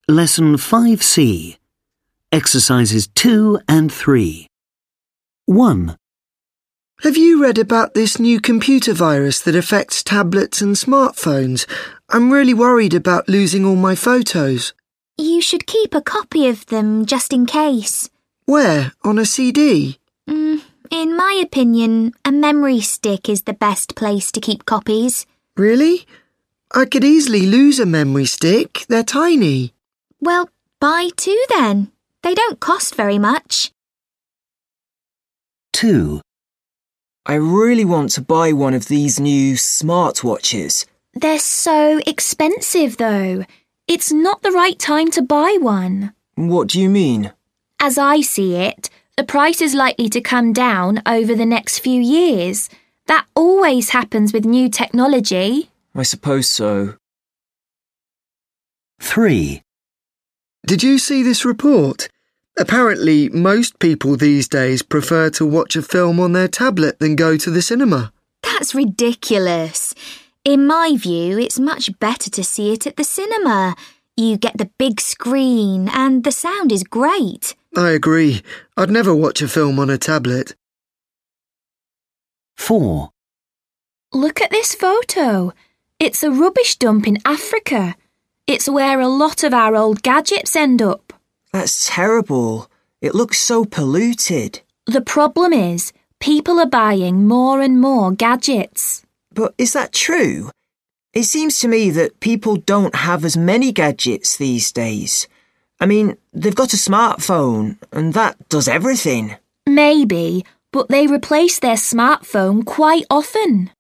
Lesson 5C. Exercises 2 and 3. 1. Have you read about this new computer virus that affects tablets and smartphones? I'm really worried about losing all my photos. You should keep a copy of them just in case. Where? On a CD? In my opinion, a memory stick is the best place to keep copies. Really? I could easily lose a memory stick. They're tiny. Well, buy 2 then. They don't cost very much. 2. I really want to buy one of these new smartwatches. They're so expensive, though. It's not the right time to buy one. What do you mean? As I see it, the price is likely to come down over the next few years. That always happens with new technology. I suppose so. 3. Did you see this report? Apparently, most people these days prefer to watch a film on their tablet than go to the cinema. That's ridiculous. In my view, it's much better to see it at the cinema. You get the big screen and the sound is great. I agree. I'd never watch a film on a tablet. 4. Look at this photo. It's a rubbish dump in Africa. It's where a lot of our old gadgets end up. That's terrible. It looks so polluted. The problem is, people are buying more and more gadgets. But is that true? It seems to me that people don't have as many gadgets these days. I mean, they've got a smartphone, and that does everything. Maybe, but they replace their smartphone quite often.